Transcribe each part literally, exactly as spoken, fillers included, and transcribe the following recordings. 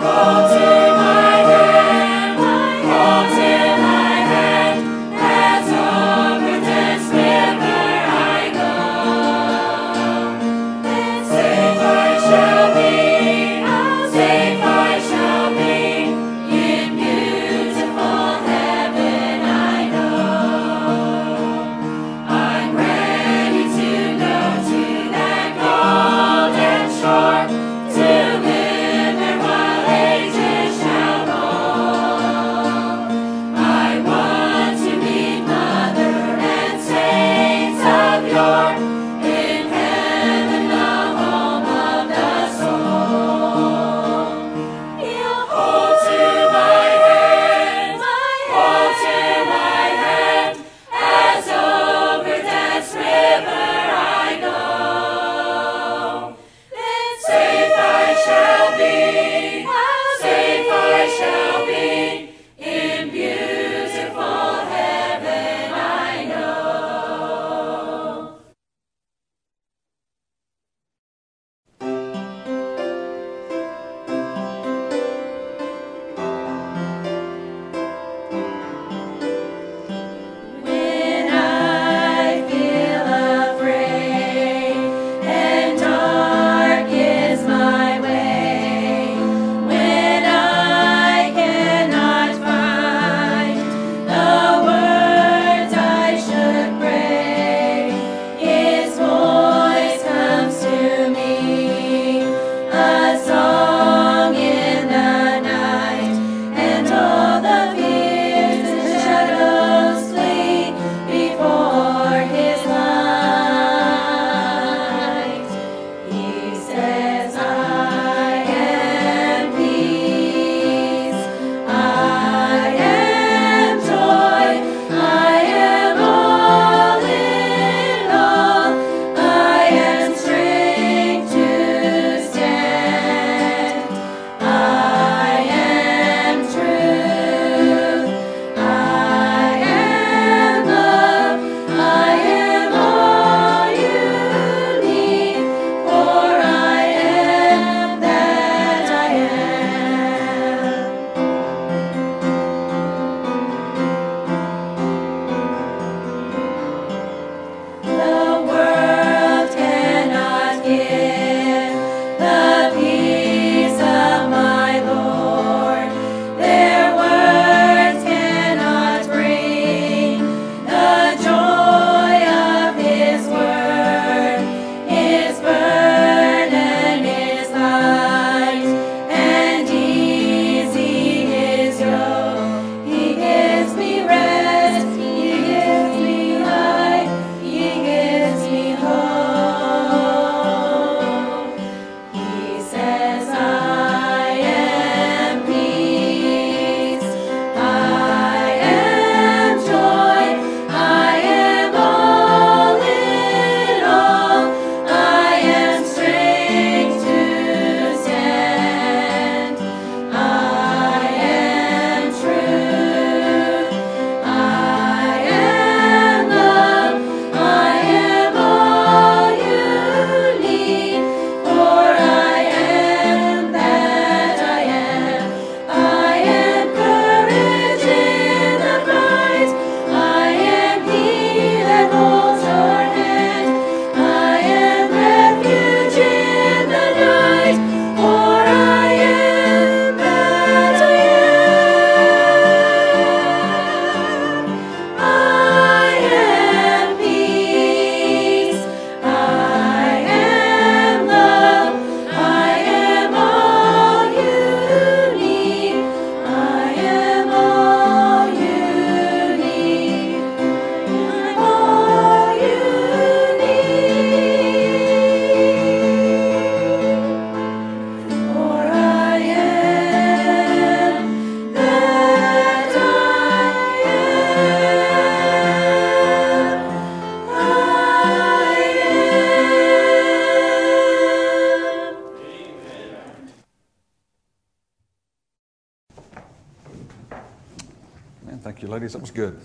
Thank you, ladies. That was good.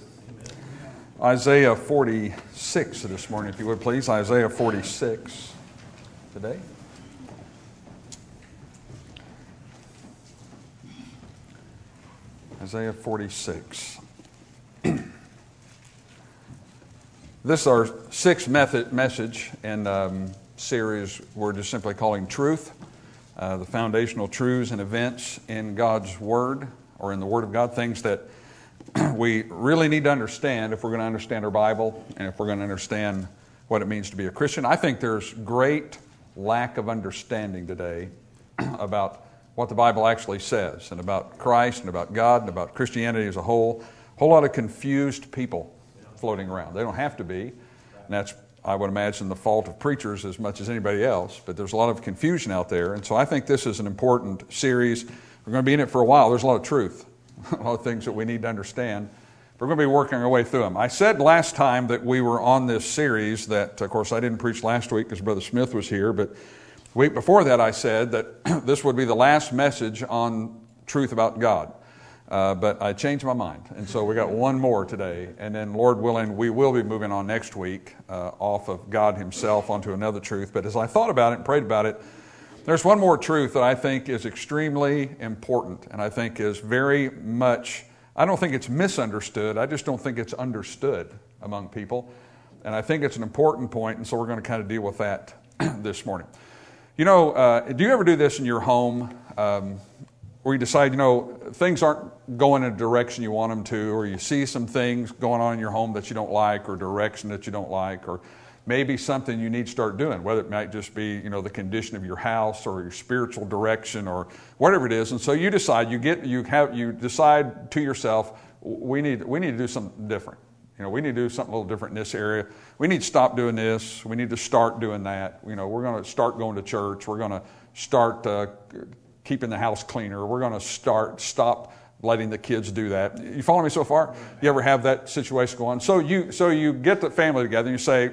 Isaiah forty-six this morning, if you would please. Isaiah forty-six today. Isaiah forty-six. This is our sixth method message in um, series we're just simply calling Truth, uh, the foundational truths and events in God's Word, or in the Word of God, things that we really need to understand if we're going to understand our Bible and if we're going to understand what it means to be a Christian. I think there's great lack of understanding today about what the Bible actually says, and about Christ, and about God, and about Christianity as a whole. A whole lot of confused people floating around. They don't have to be, and that's, I would imagine, the fault of preachers as much as anybody else, but there's a lot of confusion out there, and so I think this is an important series. We're going to be in it for a while. There's a lot of truth, a lot of things that we need to understand. We're going to be working our way through them. I said last time that we were on this series that, of course, I didn't preach last week because Brother Smith was here, but the week before that I said that this would be the last message on truth about God. Uh, but I changed my mind, and so we got one more today, and then Lord willing, we will be moving on next week uh, off of God Himself onto another truth. But as I thought about it and prayed about it, there's one more truth that I think is extremely important, and I think is very much, I don't think it's misunderstood, I just don't think it's understood among people, and I think it's an important point, and so we're going to kind of deal with that this morning. You know, uh, do you ever do this in your home? Um, where you decide, you know, things aren't going in a direction you want them to, or you see some things going on in your home that you don't like, or direction that you don't like, or maybe something you need to start doing, whether it might just be, you know, the condition of your house or your spiritual direction or whatever it is. And so you decide, you get, you have, you decide to yourself, we need, we need to do something different. You know, we need to do something a little different in this area. We need to stop doing this. We need to start doing that. You know, we're going to start going to church. We're going to start uh, keeping the house cleaner. We're going to start, stop letting the kids do that. You follow me so far? You ever have that situation go on? So you, so you get the family together and you say,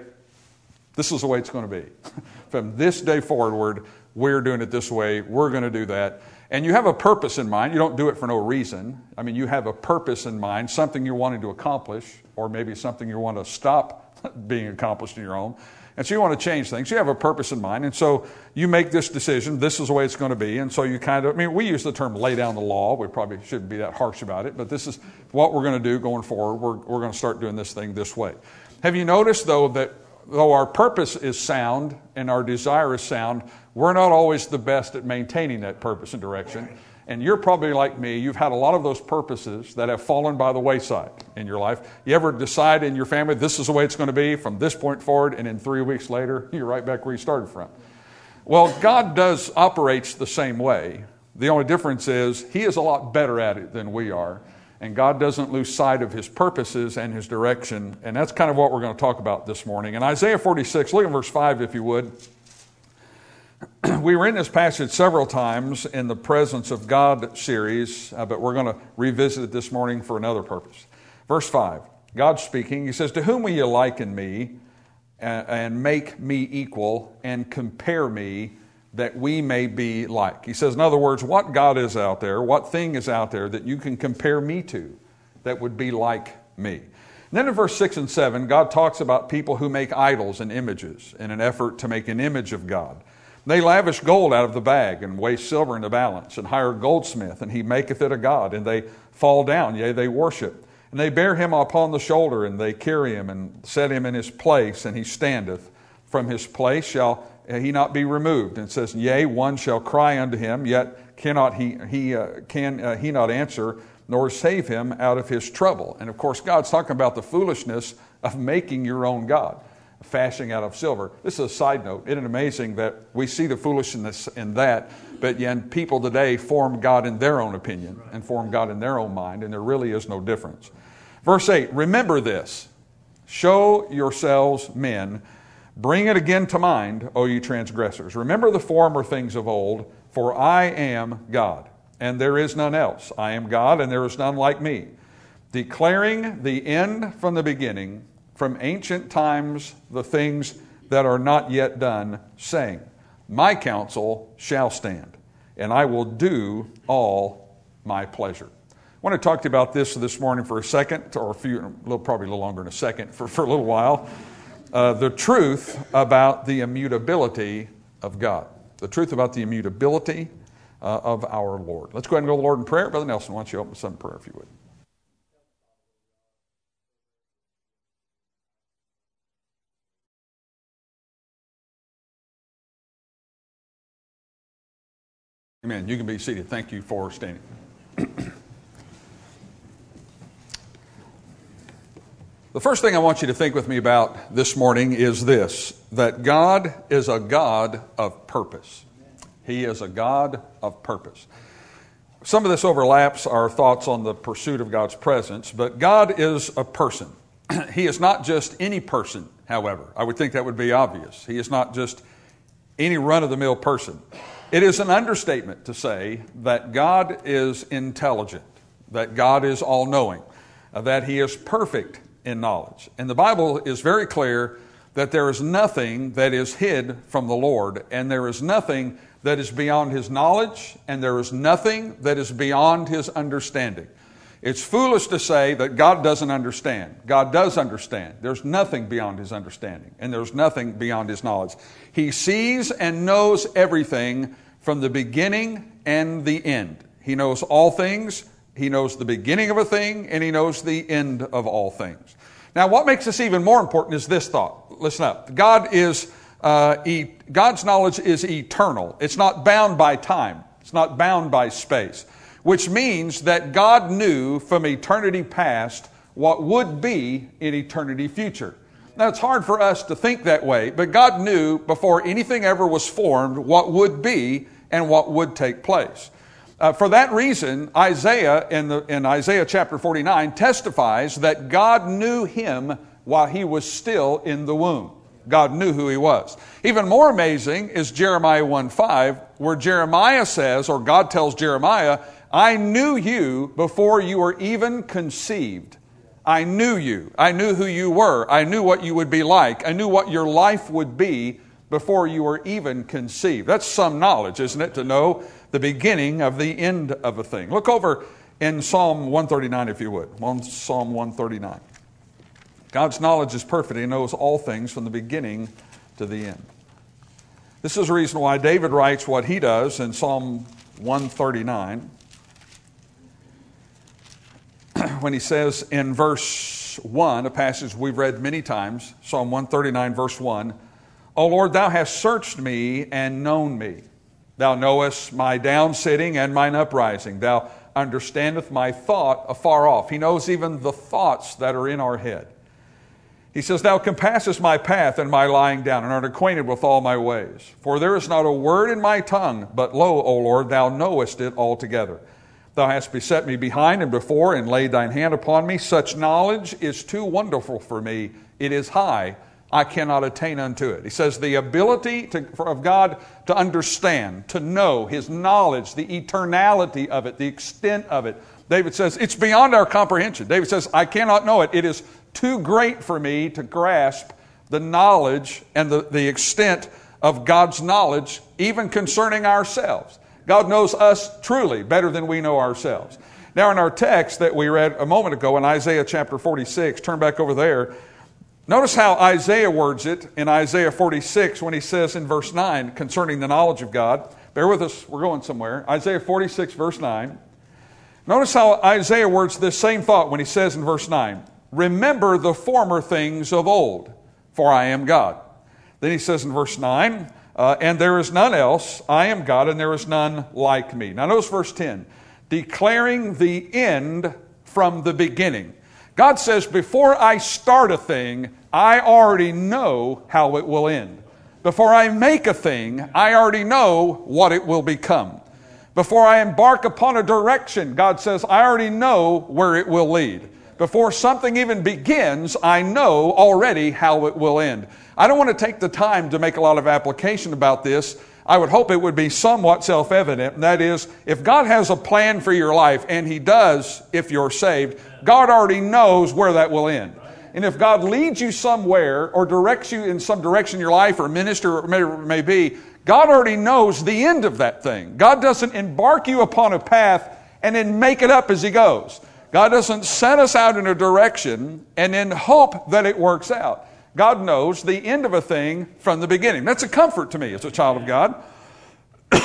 this is the way it's going to be. From this day forward, we're doing it this way. We're going to do that. And you have a purpose in mind. You don't do it for no reason. I mean, you have a purpose in mind, something you're wanting to accomplish, or maybe something you want to stop being accomplished in your home. And so you want to change things. You have a purpose in mind. And so you make this decision. This is the way it's going to be. And so you kind of, I mean, we use the term lay down the law. We probably shouldn't be that harsh about it. But this is what we're going to do going forward. We're, we're going to start doing this thing this way. Have you noticed, though, that though our purpose is sound and our desire is sound, we're not always the best at maintaining that purpose and direction. And you're probably like me. You've had a lot of those purposes that have fallen by the wayside in your life. You ever decide in your family, this is the way it's going to be from this point forward, and then three weeks later, you're right back where you started from? Well, God does operates the same way. The only difference is He is a lot better at it than we are. And God doesn't lose sight of His purposes and His direction. And that's kind of what we're going to talk about this morning. In Isaiah forty-six, look at verse five if you would. We were in this passage several times in the Presence of God series, uh, but we're going to revisit it this morning for another purpose. Verse five, God speaking, He says, to whom will you liken me and, and make me equal and compare me that we may be like? He says, in other words, what God is out there, what thing is out there that you can compare me to that would be like me? And then in verse six and seven, God talks about people who make idols and images in an effort to make an image of God. They lavish gold out of the bag and weigh silver in the balance and hire a goldsmith, and he maketh it a god, and they fall down, yea, they worship. And they bear him upon the shoulder, and they carry him and set him in his place, and he standeth. From his place shall he not be removed. And it says, yea, one shall cry unto him, yet cannot he, he uh, can uh, he not answer, nor save him out of his trouble. And of course, God's talking about the foolishness of making your own God, fashioning out of silver. This is a side note. Isn't it amazing that we see the foolishness in that, but yet people today form God in their own opinion and form God in their own mind, and there really is no difference. Verse eight, remember this, show yourselves men, bring it again to mind, O ye transgressors. Remember the former things of old, for I am God, and there is none else. I am God, and there is none like me, declaring the end from the beginning, from ancient times the things that are not yet done, saying, my counsel shall stand, and I will do all my pleasure. I want to talk to you about this this morning for a second, or a few, a little, probably a little longer than a second, for, for a little while. Uh, the truth about the immutability of God. The truth about the immutability uh, of our Lord. Let's go ahead and go to the Lord in prayer. Brother Nelson, why don't you open us up in prayer if you would. Amen. You can be seated. Thank you for standing. The first thing I want you to think with me about this morning is this, that God is a God of purpose. He is a God of purpose. Some of this overlaps our thoughts on the pursuit of God's presence, but God is a person. He is not just any person, however. I would think that would be obvious. He is not just any run-of-the-mill person. It is an understatement to say that God is intelligent, that God is all-knowing, that He is perfect in knowledge. And the Bible is very clear that there is nothing that is hid from the Lord, and there is nothing that is beyond His knowledge, and there is nothing that is beyond His understanding. It's foolish to say that God doesn't understand. God does understand. There's nothing beyond His understanding, and there's nothing beyond His knowledge. He sees and knows everything from the beginning and the end. He knows all things. He knows the beginning of a thing, and He knows the end of all things. Now, what makes this even more important is this thought. Listen up. God is, uh, e- God's knowledge is eternal. It's not bound by time. It's not bound by space, which means that God knew from eternity past what would be in eternity future. Now, it's hard for us to think that way, but God knew before anything ever was formed what would be and what would take place. Uh, for that reason, Isaiah in, the, in Isaiah chapter forty-nine testifies that God knew him while he was still in the womb. God knew who he was. Even more amazing is Jeremiah one five, where Jeremiah says, or God tells Jeremiah, I knew you before you were even conceived. I knew you. I knew who you were. I knew what you would be like. I knew what your life would be before you were even conceived. That's some knowledge, isn't it, to know the beginning of the end of a thing. Look over in Psalm one thirty-nine, if you would. Psalm one thirty-nine. God's knowledge is perfect. He knows all things from the beginning to the end. This is the reason why David writes what he does in Psalm one thirty-nine. When he says in verse one, a passage we've read many times, Psalm one thirty-nine, verse one, O Lord, thou hast searched me and known me. Thou knowest my downsitting and mine uprising. Thou understandest my thought afar off. He knows even the thoughts that are in our head. He says, Thou compassest my path and my lying down, and art acquainted with all my ways. For there is not a word in my tongue, but lo, O Lord, thou knowest it altogether. Thou hast beset me behind and before, and laid thine hand upon me. Such knowledge is too wonderful for me. It is high. I cannot attain unto it. He says the ability to, of God to understand, to know, His knowledge, the eternality of it, the extent of it. David says it's beyond our comprehension. David says, I cannot know it. It is too great for me to grasp the knowledge and the, the extent of God's knowledge, even concerning ourselves. God knows us truly better than we know ourselves. Now, in our text that we read a moment ago in Isaiah chapter forty-six, turn back over there. Notice how Isaiah words it in Isaiah forty-six when he says in verse nine concerning the knowledge of God. Bear with us, we're going somewhere. Isaiah forty-six, verse nine. Notice how Isaiah words this same thought when he says in verse nine, Remember the former things of old, for I am God. Then he says in verse nine, uh, And there is none else, I am God, and there is none like me. Now notice verse ten, Declaring the end from the beginning. God says, before I start a thing, I already know how it will end. Before I make a thing, I already know what it will become. Before I embark upon a direction, God says, I already know where it will lead. Before something even begins, I know already how it will end. I don't want to take the time to make a lot of application about this. I would hope it would be somewhat self-evident. And that is, if God has a plan for your life, and He does if you're saved, God already knows where that will end. And if God leads you somewhere or directs you in some direction in your life or ministry or whatever it may be, God already knows the end of that thing. God doesn't embark you upon a path and then make it up as He goes. God doesn't set us out in a direction and then hope that it works out. God knows the end of a thing from the beginning. That's a comfort to me as a child of God. That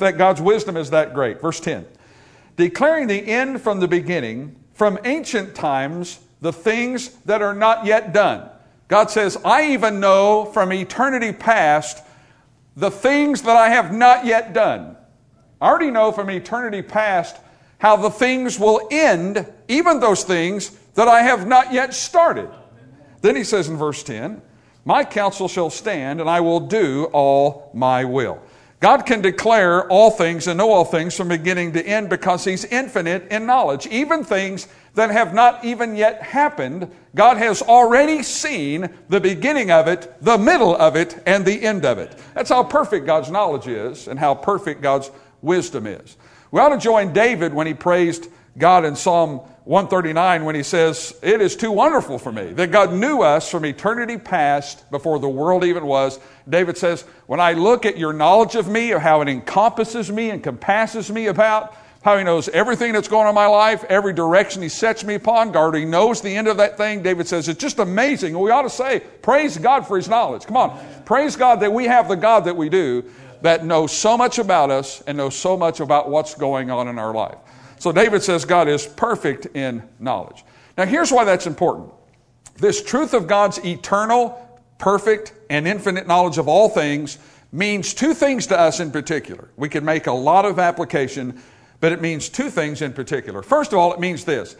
that God's wisdom is that great. Verse ten. Declaring the end from the beginning, from ancient times, the things that are not yet done. God says, I even know from eternity past the things that I have not yet done. I already know from eternity past how the things will end, even those things that I have not yet started. Then he says in verse ten, my counsel shall stand, and I will do all my will. God can declare all things and know all things from beginning to end because He's infinite in knowledge. Even things that have not even yet happened, God has already seen the beginning of it, the middle of it, and the end of it. That's how perfect God's knowledge is and how perfect God's wisdom is. We ought to join David when he praised God in Psalm one thirty-nine when he says, it is too wonderful for me that God knew us from eternity past before the world even was. David says, when I look at your knowledge of me, of how it encompasses me and compasses me about, how He knows everything that's going on in my life, every direction He sets me upon, God He knows the end of that thing. David says, it's just amazing. We ought to say, praise God for His knowledge. Come on. Praise God that we have the God that we do that knows so much about us and knows so much about what's going on in our life. So David says God is perfect in knowledge. Now here's why that's important. This truth of God's eternal, perfect, and infinite knowledge of all things means two things to us in particular. We can make a lot of application, but it means two things in particular. First of all, it means this.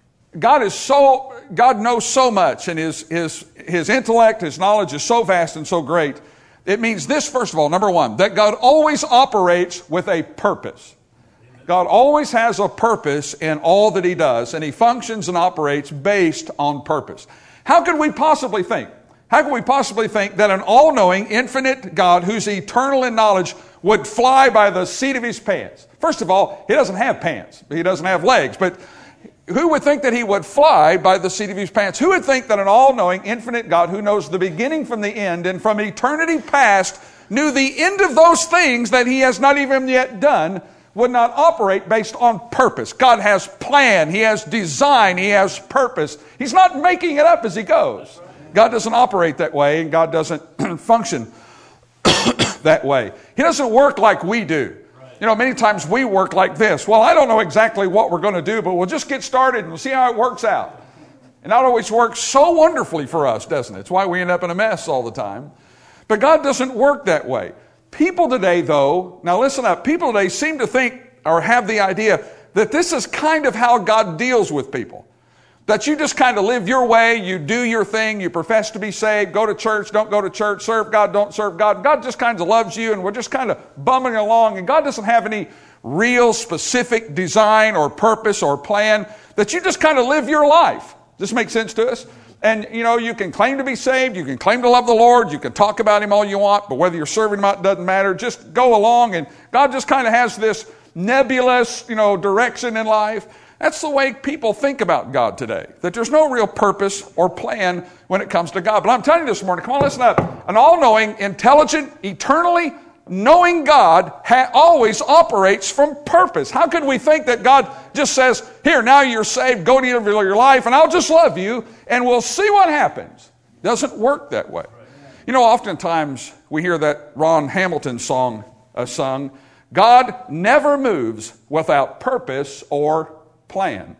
God is so, God knows so much, and his, his, his intellect, His knowledge is so vast and so great. It means this, first of all, number one, that God always operates with a purpose. God always has a purpose in all that He does, and He functions and operates based on purpose. How could we possibly think? How could we possibly think that an all-knowing, infinite God who's eternal in knowledge would fly by the seat of His pants? First of all, He doesn't have pants. He doesn't have legs. But who would think that He would fly by the seat of His pants? Who would think that an all-knowing, infinite God who knows the beginning from the end and from eternity past knew the end of those things that He has not even yet done would not operate based on purpose? God has plan. He has design. He has purpose. He's not making it up as He goes. God doesn't operate that way, and God doesn't function that way. He doesn't work like we do. You know, many times we work like this. Well, I don't know exactly what we're going to do, but we'll just get started and we'll see how it works out. And that always works so wonderfully for us, doesn't it? It's why we end up in a mess all the time. But God doesn't work that way. People today, though, now listen up, people today seem to think or have the idea that this is kind of how God deals with people. That you just kind of live your way, you do your thing, you profess to be saved, go to church, don't go to church, serve God, don't serve God. God just kind of loves you, and we're just kind of bumming along, and God doesn't have any real specific design or purpose or plan, that you just kind of live your life. Does this make sense to us? And, you know, you can claim to be saved, you can claim to love the Lord, you can talk about Him all you want, but whether you're serving Him or not doesn't matter. Just go along, and God just kind of has this nebulous, you know, direction in life. That's the way people think about God today, that there's no real purpose or plan when it comes to God. But I'm telling you this morning, come on, listen up. An all-knowing, intelligent, eternally knowing God ha- always operates from purpose. How could we think that God just says, here, now you're saved, go to your life, and I'll just love you, and we'll see what happens? It doesn't work that way. You know, oftentimes we hear that Ron Hamilton song uh, sung, God never moves without purpose or plan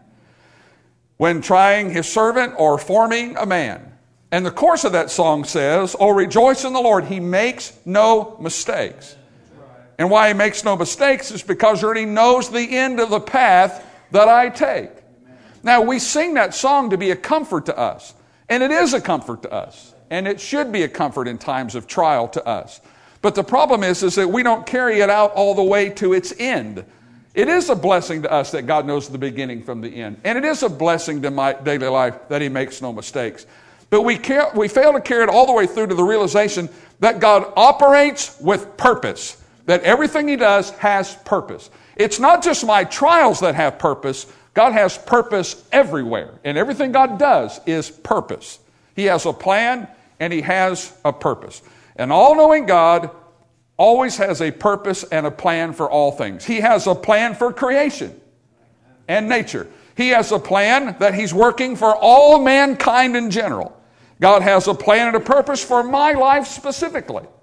when trying His servant or forming a man. And the chorus of that song says, oh, rejoice in the Lord, He makes no mistakes. And why He makes no mistakes is because He already knows the end of the path that I take. Now, we sing that song to be a comfort to us. And it is a comfort to us. And it should be a comfort in times of trial to us. But the problem is, is that we don't carry it out all the way to its end. It is a blessing to us that God knows the beginning from the end. And it is a blessing to my daily life that He makes no mistakes. But we, care, we fail to carry it all the way through to the realization that God operates with purpose. That everything He does has purpose. It's not just my trials that have purpose. God has purpose everywhere. And everything God does is purpose. He has a plan and He has a purpose. An all-knowing God always has a purpose and a plan for all things. He has a plan for creation and nature. He has a plan that He's working for all mankind in general. God has a plan and a purpose for my life specifically.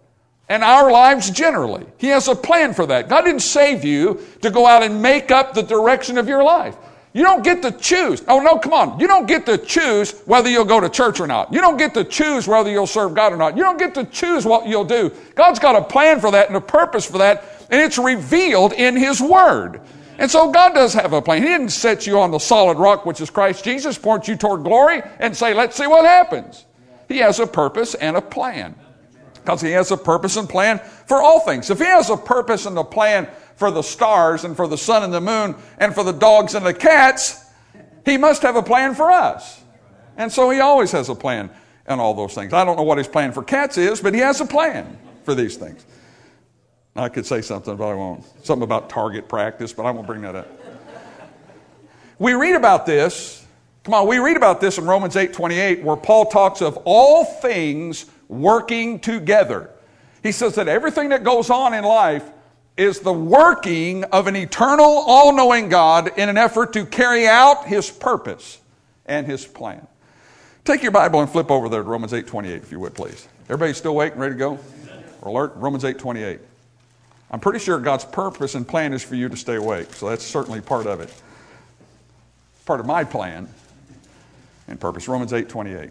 and our lives generally. He has a plan for that. God didn't save you to go out and make up the direction of your life. You don't get to choose. Oh, no, come on. You don't get to choose whether you'll go to church or not. You don't get to choose whether you'll serve God or not. You don't get to choose what you'll do. God's got a plan for that and a purpose for that, and it's revealed in His Word. And so God does have a plan. He didn't set you on the solid rock, which is Christ Jesus, point you toward glory, and say, let's see what happens. He has a purpose and a plan. Because He has a purpose and plan for all things. If He has a purpose and a plan for the stars and for the sun and the moon and for the dogs and the cats, He must have a plan for us. And so He always has a plan and all those things. I don't know what His plan for cats is, but He has a plan for these things. I could say something, but I won't. Something about target practice, but I won't bring that up. We read about this. Come on, we read about this in Romans eight twenty-eight, where Paul talks of all things working together. He says that everything that goes on in life is the working of an eternal, all-knowing God in an effort to carry out His purpose and His plan. Take your Bible and flip over there to Romans eight twenty-eight, if you would, please. Everybody still awake and ready to go? Alert? Romans eight twenty-eight. I'm pretty sure God's purpose and plan is for you to stay awake, so that's certainly part of it. Part of my plan and purpose. Romans eight twenty-eight.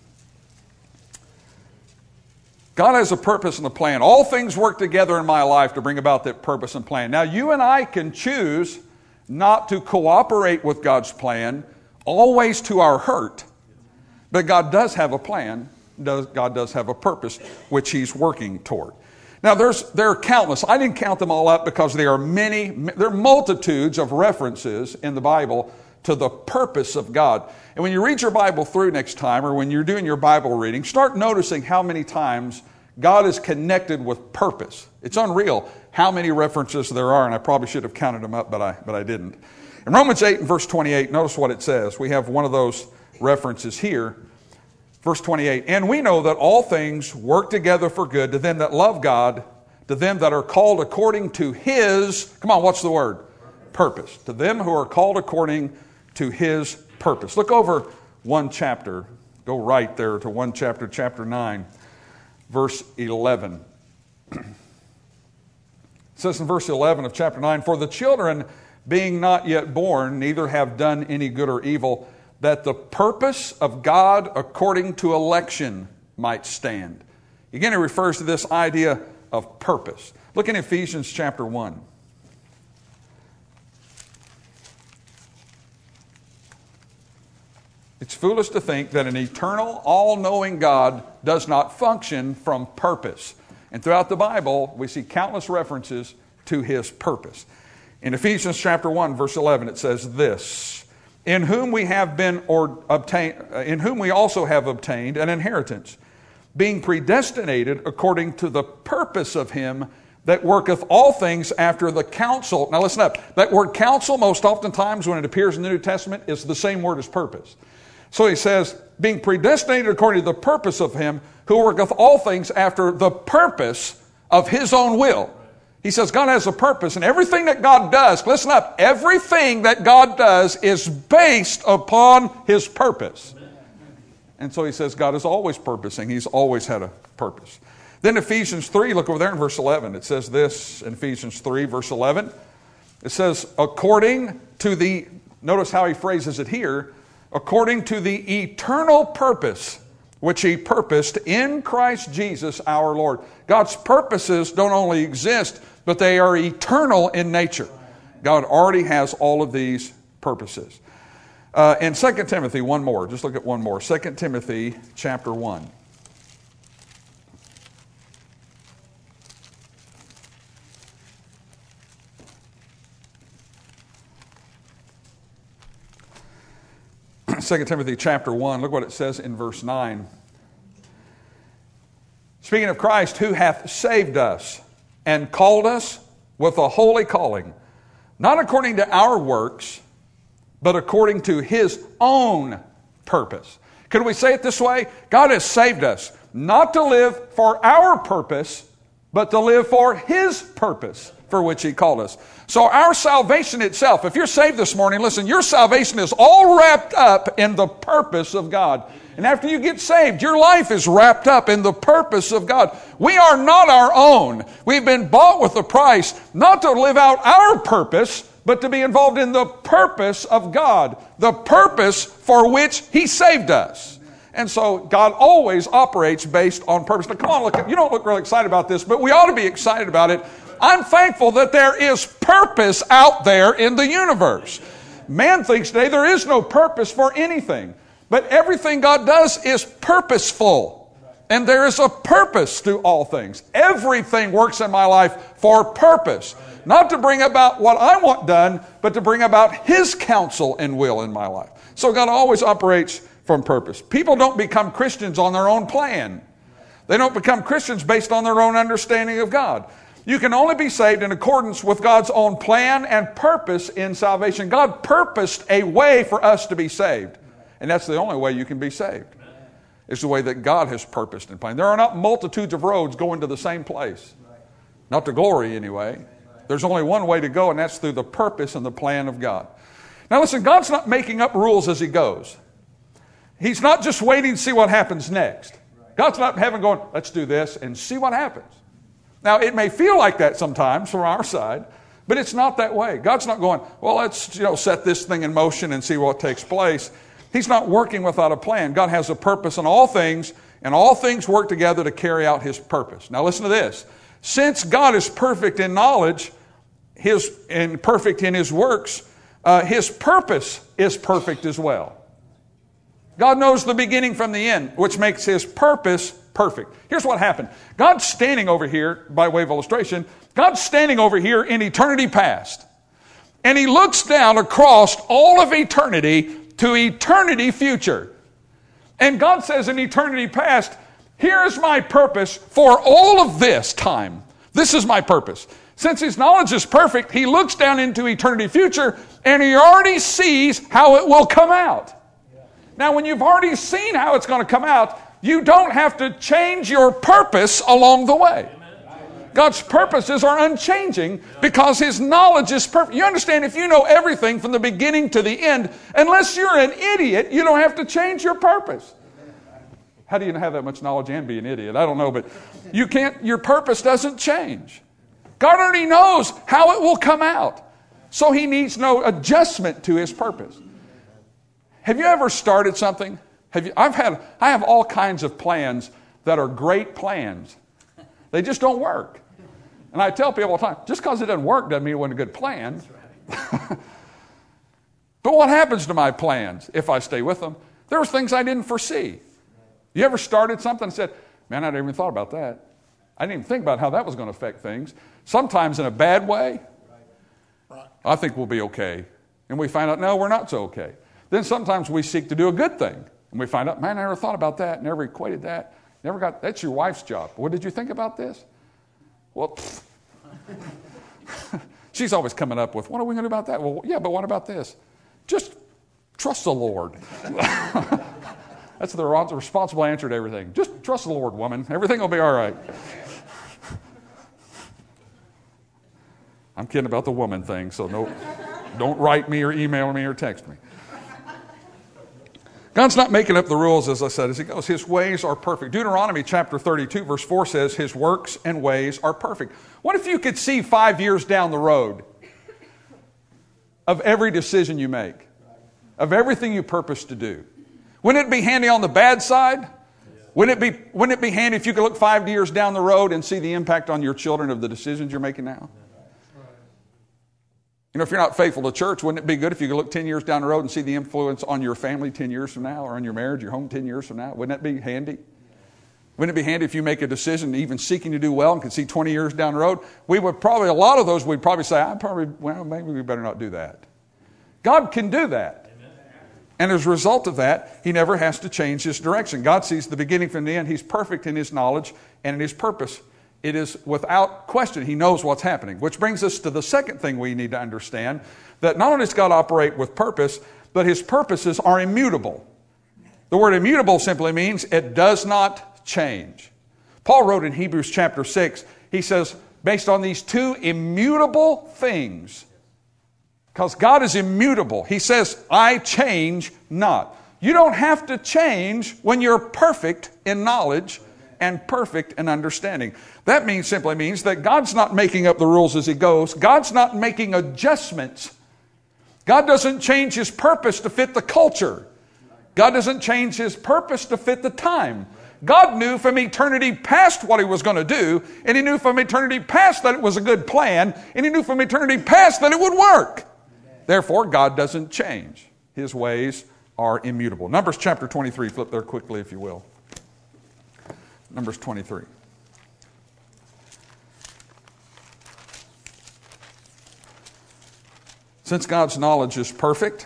God has a purpose and a plan. All things work together in my life to bring about that purpose and plan. Now, you and I can choose not to cooperate with God's plan, always to our hurt. But God does have a plan. God does have a purpose, which He's working toward. Now, there's there are countless. I didn't count them all up because there are many, there are multitudes of references in the Bible to the purpose of God. And when you read your Bible through next time, or when you're doing your Bible reading, start noticing how many times God is connected with purpose. It's unreal how many references there are, and I probably should have counted them up, but I but I didn't. In Romans eight and verse twenty-eight, notice what it says. We have one of those references here. Verse twenty-eight, and we know that all things work together for good to them that love God, to them that are called according to His, come on, what's the word? Purpose. To them who are called according to His purpose. Look over one chapter. Go right there to one chapter, chapter nine, verse eleven. It says in verse eleven of chapter nine, for the children being not yet born, neither have done any good or evil, that the purpose of God according to election might stand. Again, it refers to this idea of purpose. Look in Ephesians chapter one. It's foolish to think that an eternal, all-knowing God does not function from purpose. And throughout the Bible, we see countless references to His purpose. In Ephesians chapter one, verse eleven, it says this, in whom we have been or obtained, in whom we also have obtained an inheritance, being predestinated according to the purpose of Him that worketh all things after the counsel. Now listen up. That word counsel, most oftentimes when it appears in the New Testament, is the same word as purpose. So he says, being predestinated according to the purpose of Him who worketh all things after the purpose of His own will. He says God has a purpose, and everything that God does, listen up, everything that God does is based upon His purpose. And so he says God is always purposing. He's always had a purpose. Then Ephesians three, look over there in verse eleven. It says this in Ephesians three, verse eleven. It says, according to the, notice how he phrases it here, according to the eternal purpose which He purposed in Christ Jesus our Lord. God's purposes don't only exist, but they are eternal in nature. God already has all of these purposes. Uh, in Second Timothy, one more. Just look at one more. Second Timothy chapter one. Second Timothy chapter one, look what it says in verse nine. Speaking of Christ, who hath saved us and called us with a holy calling, not according to our works, but according to His own purpose. Could we say it this way? God has saved us not to live for our purpose, but to live for His purpose. for which He called us. So our salvation itself, if you're saved this morning, listen, your salvation is all wrapped up in the purpose of God. And after you get saved, your life is wrapped up in the purpose of God. We are not our own. We've been bought with a price, not to live out our purpose, but to be involved in the purpose of God, the purpose for which He saved us. And so God always operates based on purpose. Now come on, look, you don't look really excited about this, but we ought to be excited about it. I'm thankful that there is purpose out there in the universe. Man thinks today there is no purpose for anything. But everything God does is purposeful. And there is a purpose to all things. Everything works in my life for purpose. Not to bring about what I want done, but to bring about His counsel and will in my life. So God always operates from purpose. People don't become Christians on their own plan. They don't become Christians based on their own understanding of God. You can only be saved in accordance with God's own plan and purpose in salvation. God purposed a way for us to be saved. And that's the only way you can be saved. It's the way that God has purposed and planned. There are not multitudes of roads going to the same place. Not to glory anyway. There's only one way to go, and that's through the purpose and the plan of God. Now listen, God's not making up rules as He goes. He's not just waiting to see what happens next. God's not having going, let's do this and see what happens. Now it may feel like that sometimes from our side, but it's not that way. God's not going, well, let's you know set this thing in motion and see what takes place. He's not working without a plan. God has a purpose in all things, and all things work together to carry out His purpose. Now listen to this. Since God is perfect in knowledge, His and perfect in His works, uh, His purpose is perfect as well. God knows the beginning from the end, which makes His purpose perfect. Here's what happened. God's standing over here, by way of illustration, God's standing over here in eternity past. And He looks down across all of eternity to eternity future. And God says in eternity past, here is my purpose for all of this time. This is my purpose. Since His knowledge is perfect, He looks down into eternity future and He already sees how it will come out. Now, when you've already seen how it's going to come out, you don't have to change your purpose along the way. God's purposes are unchanging because His knowledge is perfect. You understand, if you know everything from the beginning to the end, unless you're an idiot, you don't have to change your purpose. How do you have that much knowledge and be an idiot? I don't know, but you can't, your purpose doesn't change. God already knows how it will come out. So He needs no adjustment to His purpose. Have you ever started something? Have you, I've had, I have all kinds of plans that are great plans. They just don't work. And I tell people all the time, just because it doesn't work doesn't mean it wasn't a good plan. But what happens to my plans if I stay with them? There were things I didn't foresee. You ever started something and said, man, I never even thought about that. I didn't even think about how that was going to affect things. Sometimes in a bad way. I think we'll be okay. And we find out, no, we're not so okay. Then sometimes we seek to do a good thing. And we find out, man, I never thought about that, never equated that. Never got, that's your wife's job. What did you think about this? Well, she's always coming up with, what are we going to do about that? Well, yeah, but what about this? Just trust the Lord. That's the responsible answer to everything. Just trust the Lord, woman. Everything will be all right. I'm kidding about the woman thing, so no, don't write me or email me or text me. God's not making up the rules, as I said, as He goes. His ways are perfect. Deuteronomy chapter thirty-two, verse four says, His works and ways are perfect. What if you could see five years down the road of every decision you make, of everything you purpose to do? Wouldn't it be handy on the bad side? Wouldn't it be, wouldn't it be handy if you could look five years down the road and see the impact on your children of the decisions you're making now? You know, if you're not faithful to church, wouldn't it be good if you could look ten years down the road and see the influence on your family ten years from now, or on your marriage, your home ten years from now? Wouldn't that be handy? Wouldn't it be handy if you make a decision even seeking to do well and could see twenty years down the road? We would probably, a lot of those, we'd probably say, I probably, well, maybe we better not do that. God can do that. And as a result of that, He never has to change His direction. God sees the beginning from the end. He's perfect in His knowledge and in His purpose. It is without question, He knows what's happening. Which brings us to the second thing we need to understand, that not only does God operate with purpose, but His purposes are immutable. The word immutable simply means it does not change. Paul wrote in Hebrews chapter six, he says, based on these two immutable things. Because God is immutable. He says, I change not. You don't have to change when you're perfect in knowledge and perfect in understanding. That means simply means that God's not making up the rules as He goes. God's not making adjustments. God doesn't change His purpose to fit the culture. God doesn't change His purpose to fit the time. God knew from eternity past what He was going to do, and He knew from eternity past that it was a good plan, and He knew from eternity past that it would work. Therefore, God doesn't change. His ways are immutable. Numbers chapter twenty-three, flip there quickly if you will. Numbers twenty-three. Since God's knowledge is perfect,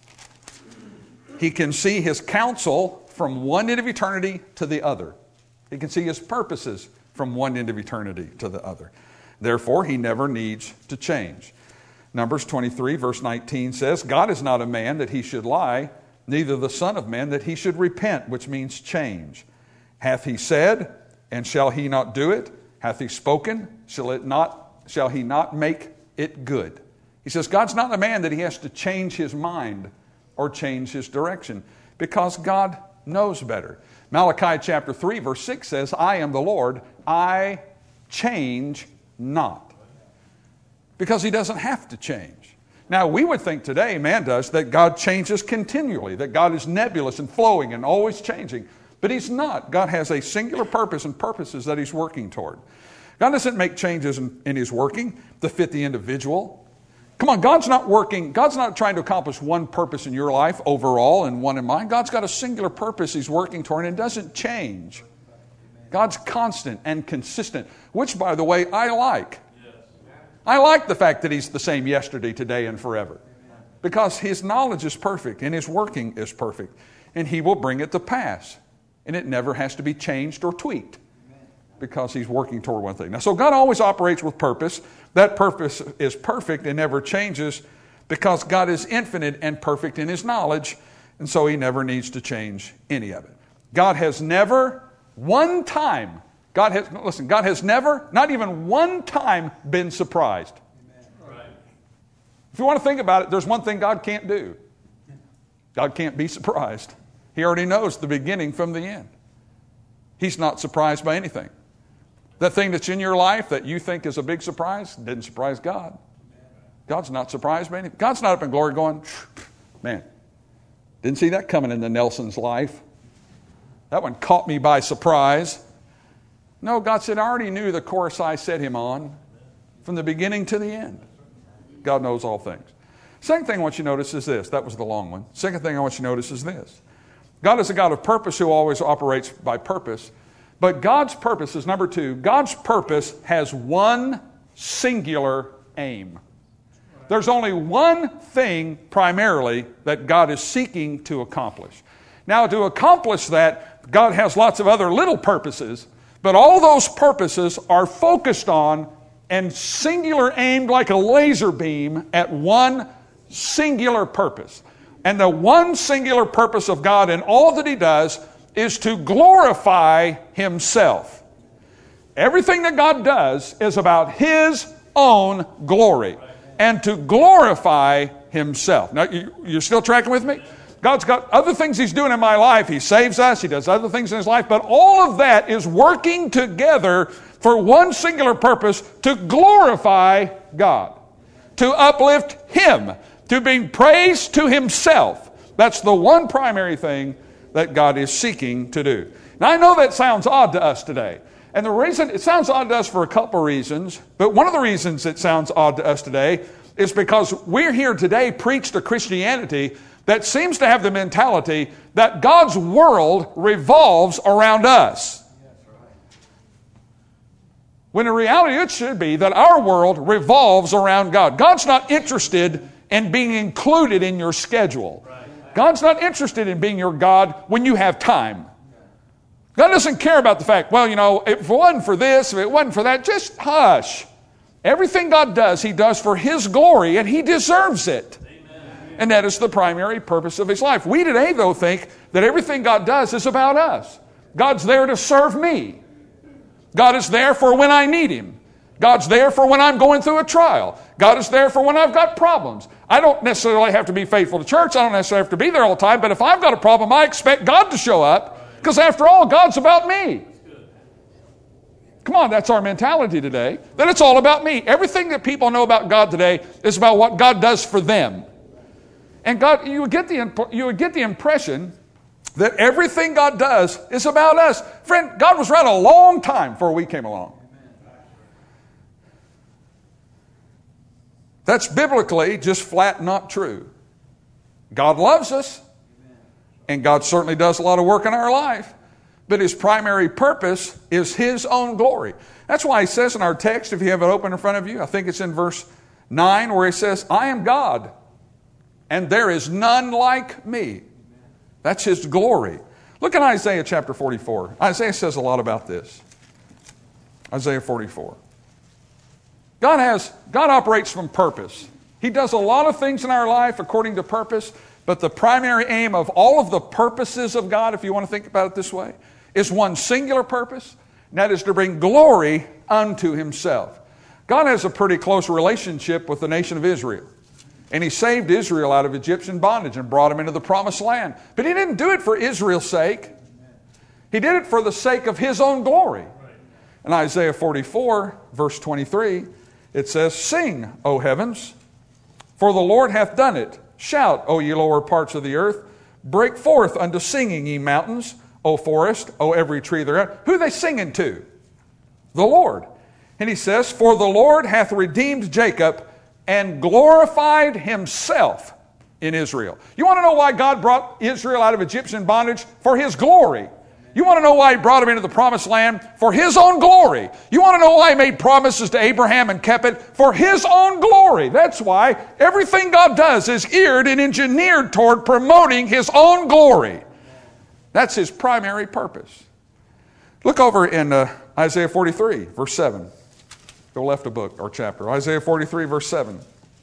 He can see His counsel from one end of eternity to the other. He can see His purposes from one end of eternity to the other. Therefore, He never needs to change. Numbers twenty-three, verse nineteen says, God is not a man that He should lie, neither the Son of Man that He should repent, which means change. Hath He said, and shall He not do it? Hath He spoken, shall it not, shall He not make it good? He says God's not a man that He has to change His mind or change His direction, because God knows better. Malachi chapter three, verse six says, I am the Lord, I change not. Because He doesn't have to change. Now, we would think today, man does, that God changes continually, that God is nebulous and flowing and always changing. But He's not. God has a singular purpose and purposes that He's working toward. God doesn't make changes in, in His working to fit the individual. Come on, God's not working, God's not trying to accomplish one purpose in your life overall and one in mine. God's got a singular purpose He's working toward, and it doesn't change. God's constant and consistent, which, by the way, I like. I like the fact that He's the same yesterday, today, and forever. Because His knowledge is perfect and His working is perfect. And He will bring it to pass. And it never has to be changed or tweaked. Because He's working toward one thing. Now, so God always operates with purpose. That purpose is perfect and never changes, because God is infinite and perfect in His knowledge. And so He never needs to change any of it. God has never, one time, God has, listen, God has never, not even one time, been surprised. Right. If you want to think about it, there's one thing God can't do. God can't be surprised. He already knows the beginning from the end. He's not surprised by anything. That thing that's in your life that you think is a big surprise didn't surprise God. God's not surprised by anything. God's not up in glory going, man, didn't see that coming into Nelson's life. That one caught me by surprise. No, God said, I already knew the course I set him on from the beginning to the end. God knows all things. Second thing I want you to notice is this. That was the long one. Second thing I want you to notice is this. God is a God of purpose who always operates by purpose. But God's purpose is, number two, God's purpose has one singular aim. There's only one thing primarily that God is seeking to accomplish. Now, to accomplish that, God has lots of other little purposes. But all those purposes are focused on and singular aimed like a laser beam at one singular purpose. And the one singular purpose of God in all that He does is to glorify Himself. Everything that God does is about His own glory and to glorify Himself. Now, you, you're still tracking with me? God's got other things He's doing in my life. He saves us. He does other things in His life. But all of that is working together for one singular purpose, to glorify God, to uplift Him, to bring praise to Himself. That's the one primary thing that God is seeking to do. Now, I know that sounds odd to us today. And the reason, it sounds odd to us for a couple of reasons. But one of the reasons it sounds odd to us today is because we're here today preached a Christianity that seems to have the mentality that God's world revolves around us. When in reality it should be that our world revolves around God. God's not interested in being included in your schedule. God's not interested in being your God when you have time. God doesn't care about the fact, well, you know, if it wasn't for this, if it wasn't for that, just hush. Everything God does, He does for His glory, and He deserves it. And that is the primary purpose of His life. We today, though, think that everything God does is about us. God's there to serve me. God is there for when I need Him. God's there for when I'm going through a trial. God is there for when I've got problems. I don't necessarily have to be faithful to church. I don't necessarily have to be there all the time. But if I've got a problem, I expect God to show up. Because after all, God's about me. Come on, that's our mentality today. That it's all about me. Everything that people know about God today is about what God does for them. And God, you would get the, you would get the impression that everything God does is about us. Friend, God was around a long time before we came along. That's biblically just flat not true. God loves us, and God certainly does a lot of work in our life, but His primary purpose is His own glory. That's why He says in our text, if you have it open in front of you, I think it's in verse nine, where He says, I am God, and there is none like me. That's His glory. Look at Isaiah chapter forty-four. Isaiah says a lot about this. Isaiah forty-four. God has, God operates from purpose. He does a lot of things in our life according to purpose, but the primary aim of all of the purposes of God, if you want to think about it this way, is one singular purpose, and that is to bring glory unto Himself. God has a pretty close relationship with the nation of Israel. And He saved Israel out of Egyptian bondage and brought them into the promised land. But He didn't do it for Israel's sake. He did it for the sake of His own glory. In Isaiah forty-four, verse twenty-three, it says, Sing, O heavens, for the Lord hath done it. Shout, O ye lower parts of the earth. Break forth unto singing, ye mountains, O forest, O every tree thereof. Who are they singing to? The Lord. And He says, For the Lord hath redeemed Jacob and glorified Himself in Israel. You want to know why God brought Israel out of Egyptian bondage? For His glory. You want to know why He brought them into the promised land? For His own glory. You want to know why He made promises to Abraham and kept it? For His own glory. That's why everything God does is geared and engineered toward promoting His own glory. That's His primary purpose. Look over in uh, Isaiah forty-three, verse seven. Go left a book or chapter. Isaiah forty-three, verse seven.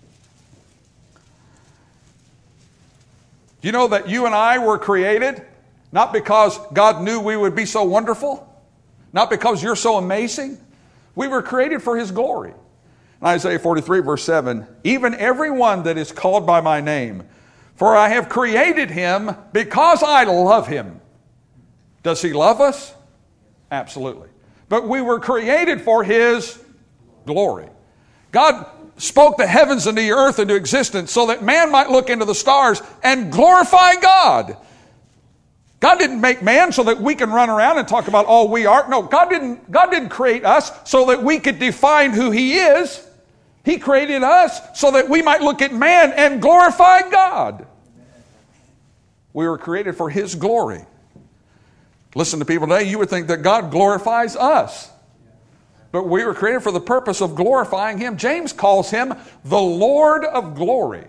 Do you know that you and I were created not because God knew we would be so wonderful, not because you're so amazing? We were created for His glory. In Isaiah forty-three, verse seven, Even every one that is called by my name, for I have created him because I love him. Does He love us? Absolutely. But we were created for His glory. God spoke the heavens and the earth into existence so that man might look into the stars and glorify God. God didn't make man so that we can run around and talk about all we are. No, God didn't, God didn't create us so that we could define who He is. He created us so that we might look at man and glorify God. We were created for His glory. Listen to people today, you would think that God glorifies us. But we were created for the purpose of glorifying Him. James calls Him the Lord of glory.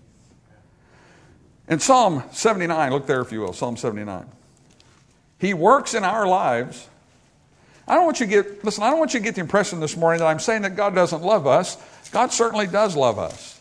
In Psalm seventy-nine, look there if you will, Psalm seventy-nine. He works in our lives. I don't want you to get, listen, I don't want you to get the impression this morning that I'm saying that God doesn't love us. God certainly does love us.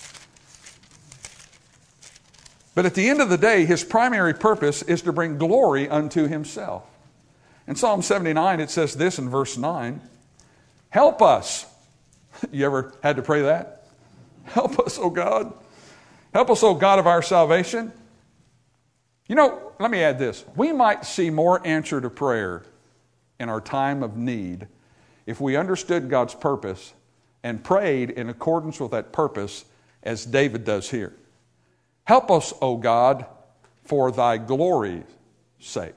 But at the end of the day, His primary purpose is to bring glory unto Himself. In Psalm seventy-nine, it says this in verse nine, Help us. You ever had to pray that? Help us, O God. Help us, O God of our salvation. You know, let me add this. We might see more answer to prayer in our time of need if we understood God's purpose and prayed in accordance with that purpose as David does here. Help us, O God, for Thy glory's sake.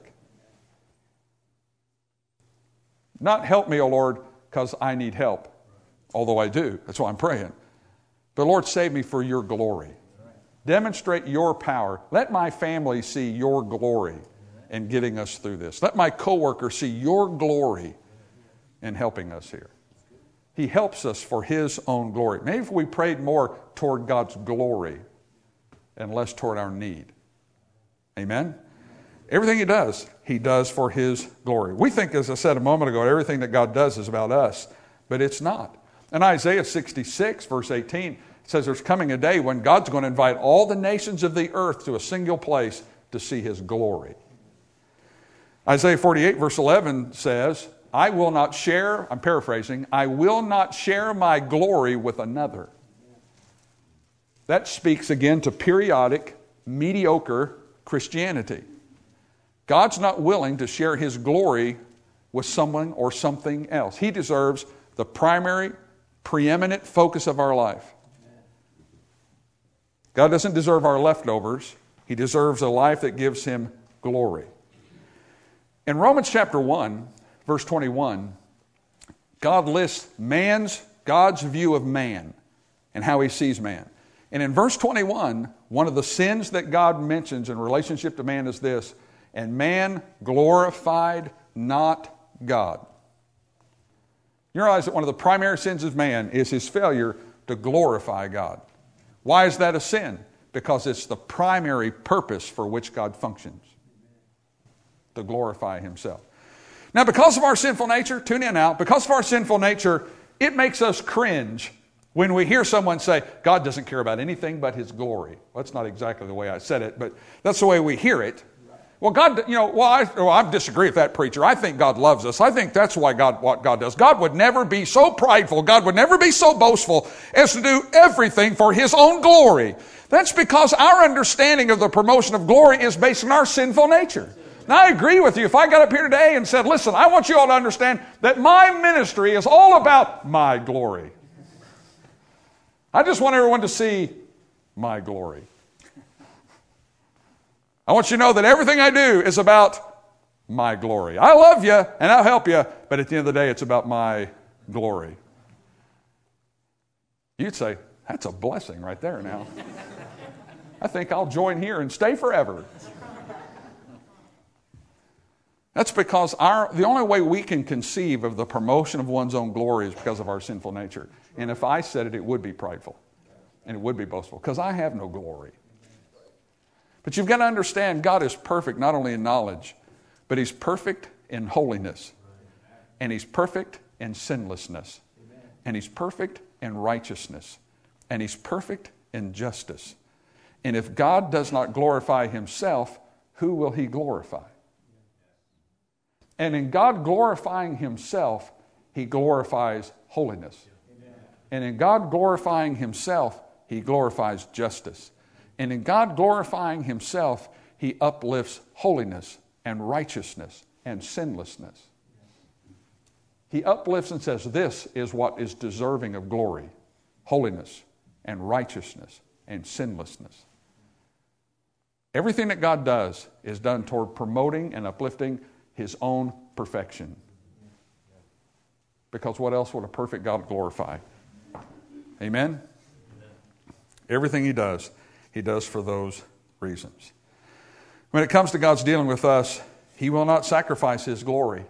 Not help me, O Lord, because I need help, although I do. That's why I'm praying. But Lord, save me for Your glory. Demonstrate Your power. Let my family see Your glory in getting us through this. Let my coworker see Your glory in helping us here. He helps us for His own glory. Maybe if we prayed more toward God's glory and less toward our need. Amen? Everything He does, He does for His glory. We think, as I said a moment ago, everything that God does is about us, but it's not. In Isaiah sixty-six, verse eighteen, it says there's coming a day when God's going to invite all the nations of the earth to a single place to see His glory. Isaiah forty-eight, verse eleven says, I will not share, I'm paraphrasing, I will not share my glory with another. That speaks again to periodic, mediocre Christianity. God's not willing to share His glory with someone or something else. He deserves the primary, preeminent focus of our life. God doesn't deserve our leftovers. He deserves a life that gives Him glory. In Romans chapter one, verse twenty-one, God lists man's, God's view of man and how He sees man. And in verse twenty-one, one of the sins that God mentions in relationship to man is this: and man glorified not God. You realize that one of the primary sins of man is his failure to glorify God. Why is that a sin? Because it's the primary purpose for which God functions, to glorify Himself. Now, because of our sinful nature, tune in now, because of our sinful nature, it makes us cringe when we hear someone say, God doesn't care about anything but His glory. Well, that's not exactly the way I said it, but that's the way we hear it. Well, God, you know, well I, well, I disagree with that preacher. I think God loves us. I think that's why God, what God does. God would never be so prideful. God would never be so boastful as to do everything for His own glory. That's because our understanding of the promotion of glory is based on our sinful nature. Now, I agree with you. If I got up here today and said, listen, I want you all to understand that my ministry is all about my glory. I just want everyone to see my glory. I want you to know that everything I do is about my glory. I love you and I'll help you, but at the end of the day, it's about my glory. You'd say, that's a blessing right there now. I think I'll join here and stay forever. That's because our the only way we can conceive of the promotion of one's own glory is because of our sinful nature. And if I said it, it would be prideful. And it would be boastful. Because I have no glory. But you've got to understand, God is perfect not only in knowledge, but He's perfect in holiness. And He's perfect in sinlessness. And He's perfect in righteousness. And He's perfect in justice. And if God does not glorify Himself, who will He glorify? And in God glorifying Himself, He glorifies holiness. And in God glorifying Himself, He glorifies justice. And in God glorifying Himself, He uplifts holiness and righteousness and sinlessness. He uplifts and says, this is what is deserving of glory, holiness and righteousness and sinlessness. Everything that God does is done toward promoting and uplifting His own perfection. Because what else would a perfect God glorify? Amen? Everything He does, He does for those reasons. When it comes to God's dealing with us, He will not sacrifice His glory.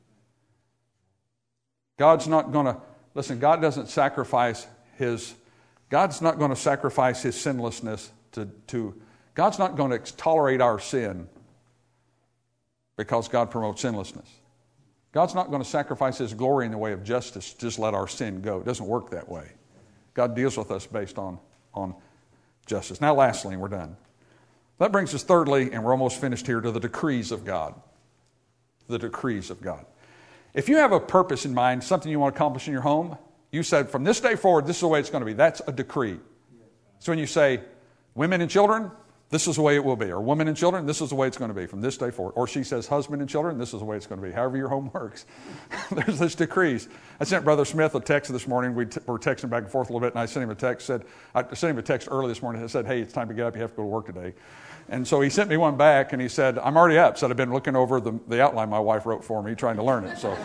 God's not going to, listen, God doesn't sacrifice His, God's not going to sacrifice His sinlessness to, to, God's not going to tolerate our sin because God promotes sinlessness. God's not going to sacrifice His glory in the way of justice, just let our sin go. It doesn't work that way. God deals with us based on, on justice. Now lastly, and we're done. That brings us thirdly, and we're almost finished here, to the decrees of God. The decrees of God. If you have a purpose in mind, something you want to accomplish in your home, you said from this day forward, this is the way it's going to be. That's a decree. So when you say, women and children, this is the way it will be. Or women and children, this is the way it's going to be from this day forward. Or she says, husband and children, this is the way it's going to be. However your home works. There's this decrees. I sent Brother Smith a text this morning. We t- were texting back and forth a little bit, and I sent him a text. Said I sent him a text early this morning that said, hey, it's time to get up. You have to go to work today. And so he sent me one back, and he said, I'm already up. Said, I've been looking over the, the outline my wife wrote for me, trying to learn it. So,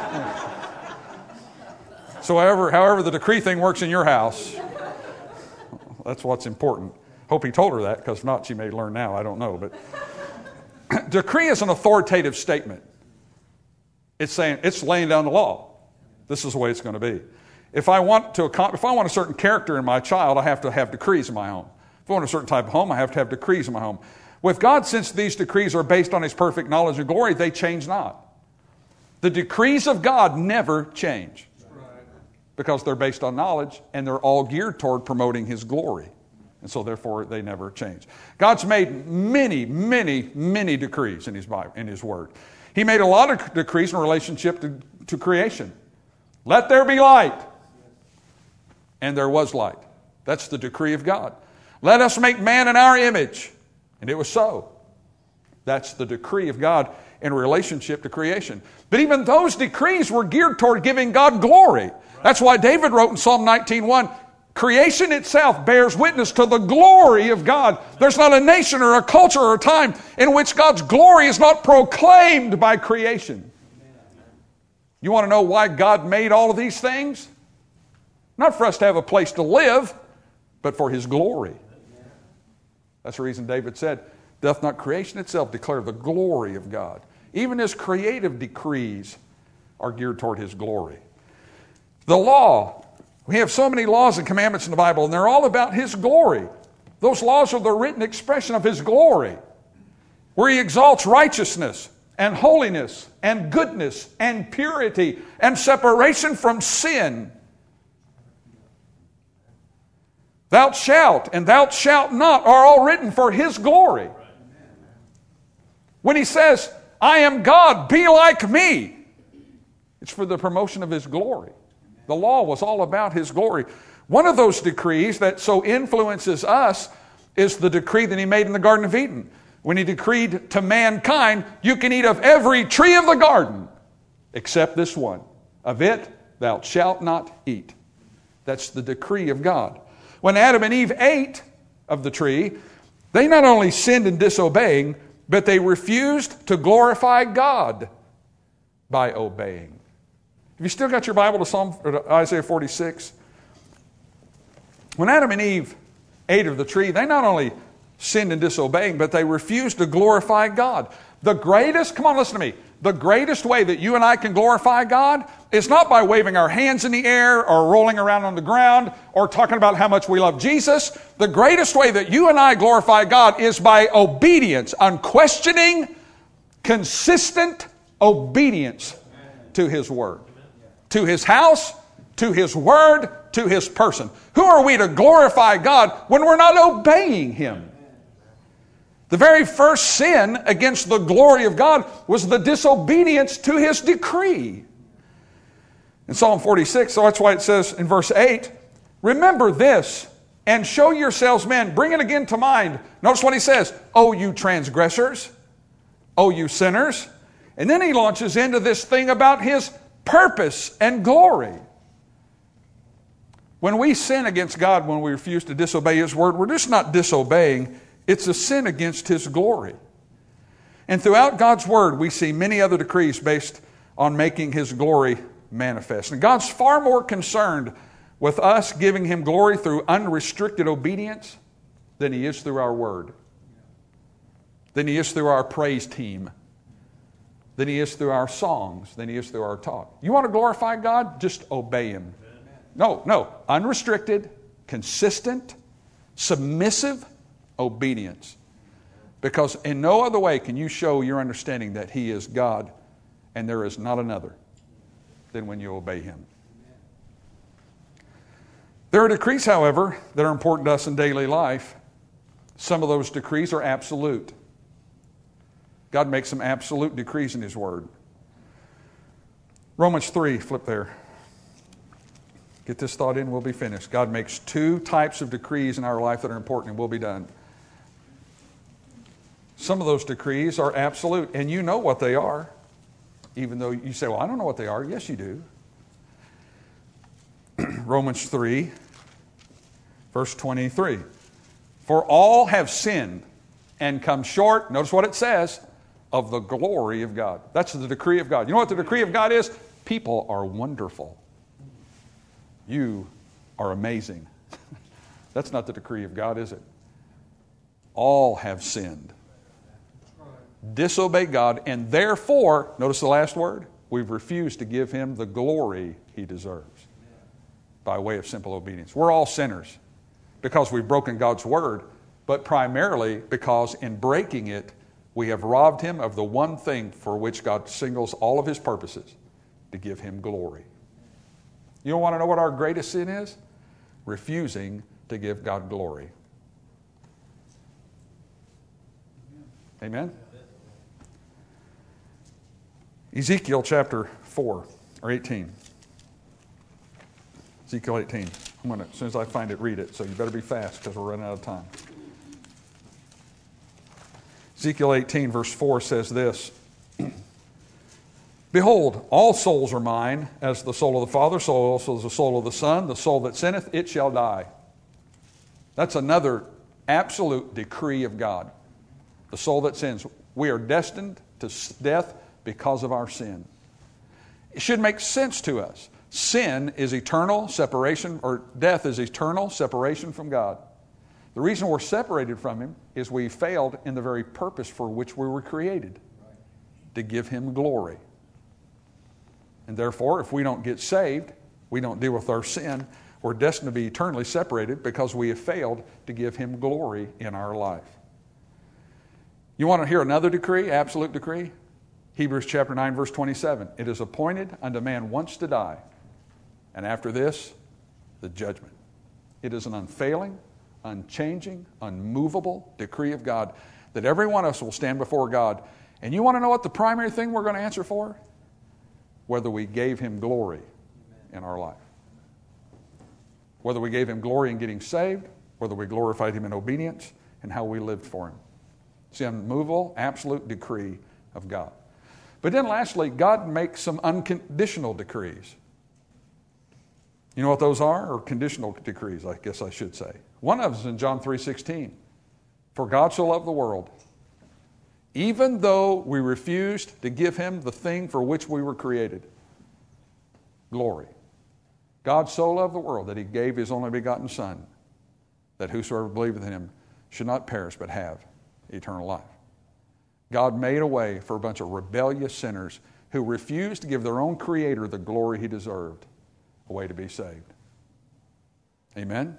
so however, however the decree thing works in your house, that's what's important. Hope he told her that, because if not, she may learn now. I don't know. But decree is an authoritative statement. It's saying, it's laying down the law. This is the way it's going to be. If I want to, if I want a certain character in my child, I have to have decrees in my home. If I want a certain type of home, I have to have decrees in my home. With God, since these decrees are based on His perfect knowledge and glory, they change not. The decrees of God never change. Because they're based on knowledge, and they're all geared toward promoting His glory. And so therefore they never change. God's made many, many, many decrees in His Bible, in His Word. He made a lot of decrees in relationship to, to creation. Let there be light. And there was light. That's the decree of God. Let us make man in our image. And it was so. That's the decree of God in relationship to creation. But even those decrees were geared toward giving God glory. That's why David wrote in Psalm nineteen one, creation itself bears witness to the glory of God. There's not a nation or a culture or a time in which God's glory is not proclaimed by creation. You want to know why God made all of these things? Not for us to have a place to live, but for His glory. That's the reason David said, doth not creation itself declare the glory of God? Even His creative decrees are geared toward His glory. The law. We have so many laws and commandments in the Bible, and they're all about His glory. Those laws are the written expression of His glory, where He exalts righteousness and holiness and goodness and purity and separation from sin. Thou shalt and thou shalt not are all written for His glory. When He says, I am God, be like me, it's for the promotion of His glory. The law was all about His glory. One of those decrees that so influences us is the decree that He made in the Garden of Eden. When He decreed to mankind, you can eat of every tree of the garden, except this one. Of it thou shalt not eat. That's the decree of God. When Adam and Eve ate of the tree, they not only sinned in disobeying, but they refused to glorify God by obeying. Have you still got your Bible to Psalm or to Isaiah forty-six? When Adam and Eve ate of the tree, they not only sinned in disobeying, but they refused to glorify God. The greatest, come on, listen to me. The greatest way that you and I can glorify God is not by waving our hands in the air or rolling around on the ground or talking about how much we love Jesus. The greatest way that you and I glorify God is by obedience, unquestioning, consistent obedience to His Word. To His house, to His Word, to His person. Who are we to glorify God when we're not obeying Him? The very first sin against the glory of God was the disobedience to His decree. In Psalm forty-six, so that's why it says in verse eight, remember this and show yourselves men. Bring it again to mind. Notice what he says, O you transgressors, O you sinners. And then he launches into this thing about His purpose and glory. When we sin against God, when we refuse to disobey His word, we're just not disobeying. It's a sin against His glory. And throughout God's word, we see many other decrees based on making His glory manifest. And God's far more concerned with us giving Him glory through unrestricted obedience than He is through our word, than He is through our praise team, than He is through our songs, than He is through our talk. You want to glorify God? Just obey Him. No, no. Unrestricted, consistent, submissive obedience. Because in no other way can you show your understanding that He is God and there is not another than when you obey Him. There are decrees, however, that are important to us in daily life. Some of those decrees are absolute. God makes some absolute decrees in His Word. Romans three, flip there. Get this thought in, we'll be finished. God makes two types of decrees in our life that are important and we'll be done. Some of those decrees are absolute, and you know what they are. Even though you say, well, I don't know what they are. Yes, you do. Romans three, verse twenty-three. For all have sinned and come short, notice what it says, of the glory of God. That's the decree of God. You know what the decree of God is? People are wonderful. You are amazing. That's not the decree of God, is it? All have sinned, disobeyed God, and therefore, notice the last word, we've refused to give Him the glory He deserves by way of simple obedience. We're all sinners because we've broken God's word, but primarily because in breaking it, we have robbed Him of the one thing for which God singles all of His purposes, to give Him glory. You don't want to know what our greatest sin is? Refusing to give God glory. Amen? Ezekiel chapter four, or eighteen. Ezekiel eighteen. I'm going to, as soon as I find it, read it. So you better be fast because we're running out of time. Ezekiel eighteen, verse four says this. Behold, all souls are mine, as the soul of the Father, so also is the soul of the Son. The soul that sinneth, it shall die. That's another absolute decree of God. The soul that sins. We are destined to death because of our sin. It should make sense to us. Sin is eternal separation, or death is eternal separation from God. The reason we're separated from Him is we failed in the very purpose for which we were created, to give Him glory. And therefore, if we don't get saved, we don't deal with our sin, we're destined to be eternally separated because we have failed to give Him glory in our life. You want to hear another decree, absolute decree? Hebrews chapter nine, verse twenty-seven. It is appointed unto man once to die, and after this, the judgment. It is an unfailing, unchanging, unmovable decree of God that every one of us will stand before God. And you want to know what the primary thing we're going to answer for? Whether we gave Him glory in our life. Whether we gave Him glory in getting saved, whether we glorified Him in obedience, and how we lived for Him. It's the unmovable, absolute decree of God. But then lastly, God makes some unconditional decrees. You know what those are? Or conditional decrees, I guess I should say. One of them is in John three sixteen. For God so loved the world, even though we refused to give Him the thing for which we were created. Glory. God so loved the world that He gave His only begotten Son, that whosoever believeth in Him should not perish but have eternal life. God made a way for a bunch of rebellious sinners who refused to give their own Creator the glory He deserved, a way to be saved. Amen?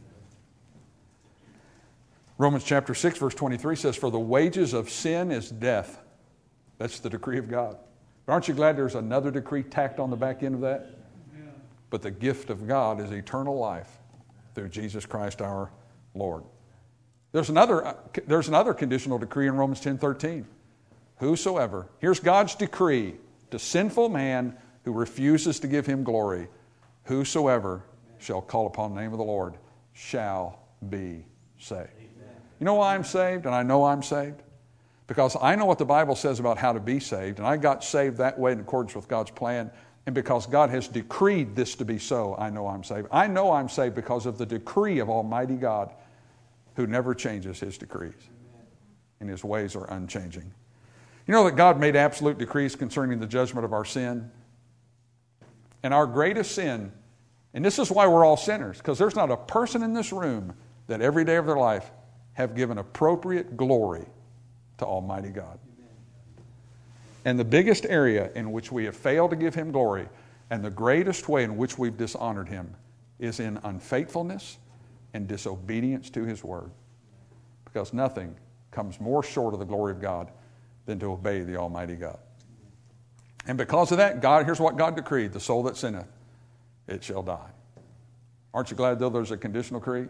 Romans chapter six, verse twenty-three says, for the wages of sin is death. That's the decree of God. But aren't you glad there's another decree tacked on the back end of that? Yeah. But the gift of God is eternal life through Jesus Christ our Lord. There's another, there's another conditional decree in Romans ten thirteen. Whosoever, here's God's decree to sinful man who refuses to give Him glory. Whosoever shall call upon the name of the Lord shall be saved. You know why I'm saved, and I know I'm saved? Because I know what the Bible says about how to be saved, and I got saved that way in accordance with God's plan, and because God has decreed this to be so, I know I'm saved. I know I'm saved because of the decree of Almighty God, who never changes His decrees, and His ways are unchanging. You know that God made absolute decrees concerning the judgment of our sin? And our greatest sin, and this is why we're all sinners, because there's not a person in this room that every day of their life have given appropriate glory to Almighty God. And the biggest area in which we have failed to give Him glory, and the greatest way in which we've dishonored Him, is in unfaithfulness and disobedience to His word. Because nothing comes more short of the glory of God than to obey the Almighty God. And because of that, God, here's what God decreed: the soul that sinneth, it shall die. Aren't you glad, though, there's a conditional decree?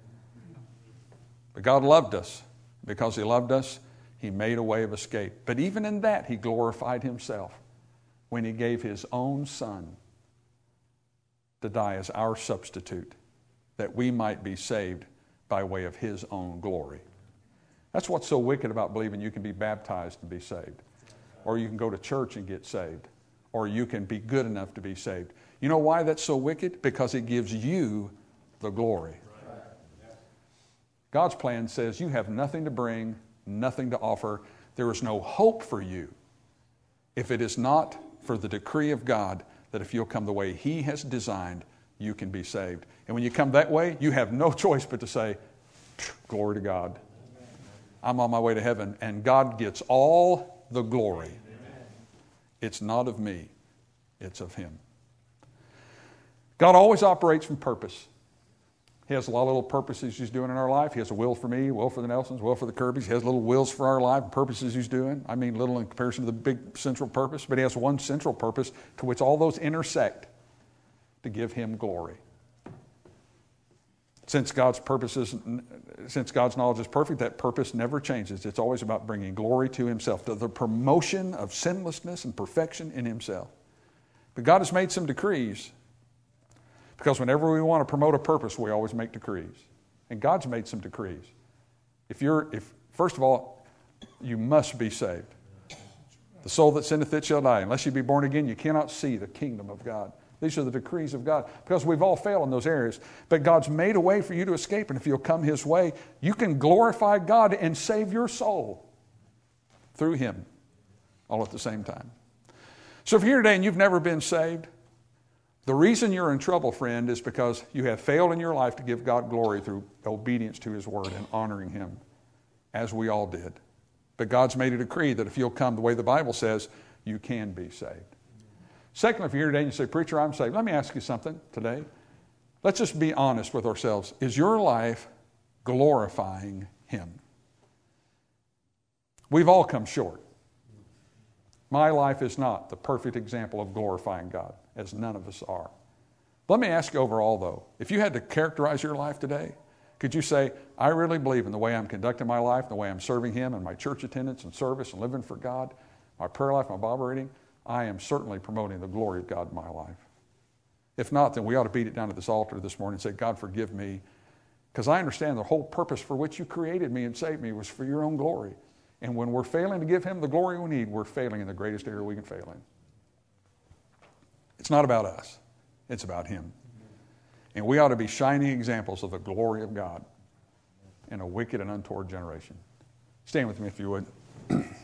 But God loved us. Because He loved us, He made a way of escape. But even in that, He glorified Himself when He gave His own Son to die as our substitute, that we might be saved by way of His own glory. That's what's so wicked about believing you can be baptized and be saved. Or you can go to church and get saved. Or you can be good enough to be saved. You know why that's so wicked? Because it gives you the glory. God's plan says you have nothing to bring, nothing to offer. There is no hope for you if it is not for the decree of God that if you'll come the way He has designed, you can be saved. And when you come that way, you have no choice but to say, glory to God. I'm on my way to heaven, and God gets all the glory. It's not of me, it's of Him. God always operates from purpose. He has a lot of little purposes He's doing in our life. He has a will for me, will for the Nelsons, will for the Kirbys. He has little wills for our life, purposes He's doing. I mean little in comparison to the big central purpose, but He has one central purpose to which all those intersect, to give Him glory. Since God's purposes, since God's knowledge is perfect, that purpose never changes. It's always about bringing glory to himself, to the promotion of sinlessness and perfection in himself. But God has made some decrees, because whenever we want to promote a purpose, we always make decrees. And God's made some decrees. If you're, if first of all, you must be saved. The soul that sinneth, it shall die. Unless you be born again, you cannot see the kingdom of God. These are the decrees of God, because we've all failed in those areas. But God's made a way for you to escape, and if you'll come his way, you can glorify God and save your soul through him all at the same time. So if you're here today and you've never been saved, the reason you're in trouble, friend, is because you have failed in your life to give God glory through obedience to his word and honoring him, as we all did. But God's made a decree that if you'll come the way the Bible says, you can be saved. Secondly, if you're here today and you say, preacher, I'm saved, let me ask you something today. Let's just be honest with ourselves. Is your life glorifying him? We've all come short. My life is not the perfect example of glorifying God, as none of us are. Let me ask you overall, though, if you had to characterize your life today, could you say, I really believe in the way I'm conducting my life, the way I'm serving him, and my church attendance and service and living for God, my prayer life, my Bible reading, I am certainly promoting the glory of God in my life. If not, then we ought to beat it down at this altar this morning and say, God, forgive me, because I understand the whole purpose for which you created me and saved me was for your own glory. And when we're failing to give him the glory we need, we're failing in the greatest area we can fail in. It's not about us. It's about him. And we ought to be shining examples of the glory of God in a wicked and untoward generation. Stand with me if you would.